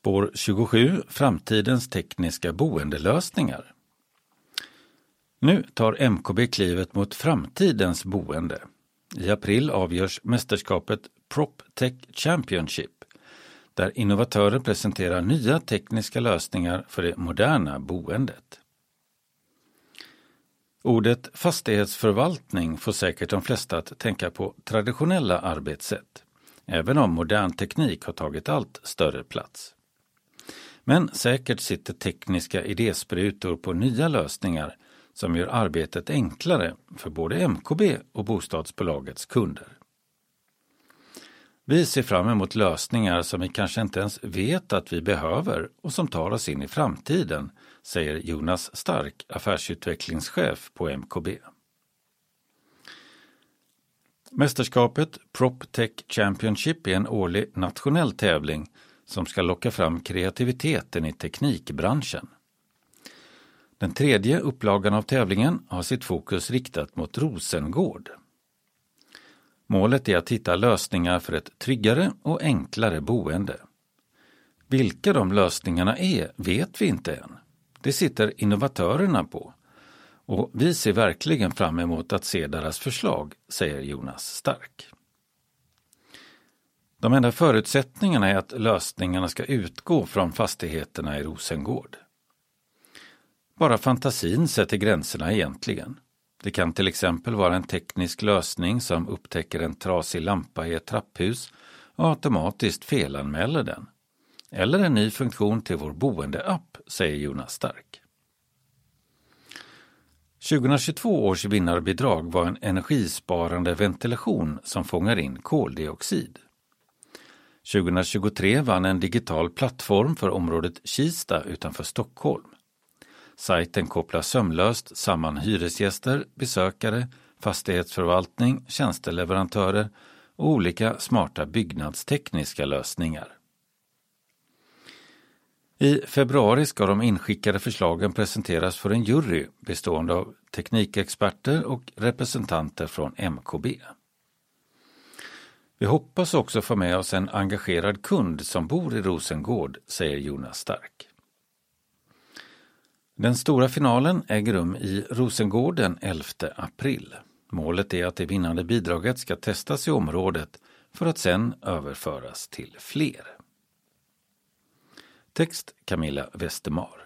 Spår 27, framtidens tekniska boendelösningar. Nu tar MKB klivet mot framtidens boende. I april avgörs mästerskapet PropTech Championship, där innovatörer presenterar nya tekniska lösningar för det moderna boendet. Ordet fastighetsförvaltning får säkert de flesta att tänka på traditionella arbetssätt, även om modern teknik har tagit allt större plats. Men säkert sitter tekniska idésprutor på nya lösningar som gör arbetet enklare för både MKB och bostadsbolagets kunder. Vi ser fram emot lösningar som vi kanske inte ens vet att vi behöver och som tar oss in i framtiden, säger Jonas Stark, affärsutvecklingschef på MKB. Mästerskapet PropTech Championship är en årlig nationell tävling som ska locka fram kreativiteten i teknikbranschen. Den tredje upplagan av tävlingen har sitt fokus riktat mot Rosengård. Målet är att hitta lösningar för ett tryggare och enklare boende. Vilka de lösningarna är vet vi inte än. Det sitter innovatörerna på. Och vi ser verkligen fram emot att se deras förslag, säger Jonas Stark. De enda förutsättningarna är att lösningarna ska utgå från fastigheterna i Rosengård. Bara fantasin sätter gränserna egentligen. Det kan till exempel vara en teknisk lösning som upptäcker en trasig lampa i ett trapphus och automatiskt felanmäler den. Eller en ny funktion till vår boendeapp, säger Jonas Stark. 2022 års vinnarbidrag var en energisparande ventilation som fångar in koldioxid. 2023 vann en digital plattform för området Kista utanför Stockholm. Sajten kopplar sömlöst samman hyresgäster, besökare, fastighetsförvaltning, tjänsteleverantörer och olika smarta byggnadstekniska lösningar. I februari ska de inskickade förslagen presenteras för en jury bestående av teknikexperter och representanter från MKB. Vi hoppas också få med oss en engagerad kund som bor i Rosengård, säger Jonas Stark. Den stora finalen äger rum i Rosengård den 11 april. Målet är att det vinnande bidraget ska testas i området för att sedan överföras till fler. Text Camilla Westermar.